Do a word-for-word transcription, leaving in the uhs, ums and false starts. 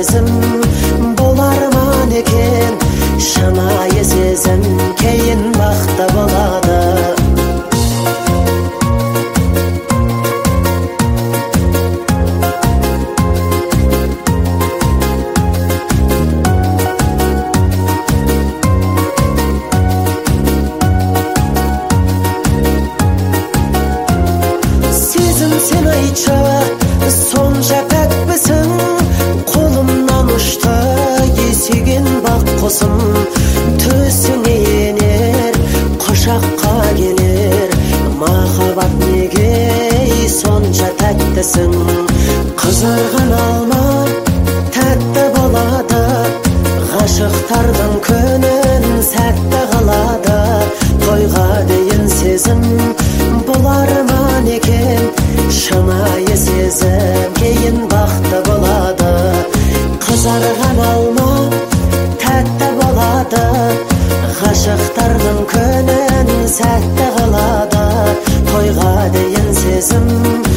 сезім болар ма екен, шынайы сезім кейін бақта болады. Sen айтшы, сонша тәттісің, қолымнан ұшты есеген бақ құсым. Төсіңе енер, құшаққа келер, махаббат неге сонша тәттісің. Қызарған алма тәтті болады, ғашықтардың күнін сәтті қалады. Тойға дейін сезім болар ма екен, шынайы сезім кейін бақта болады. Қызарған алма тәтті болады, ғашықтардың күнін сәтті қалады. Тойға дейін сезім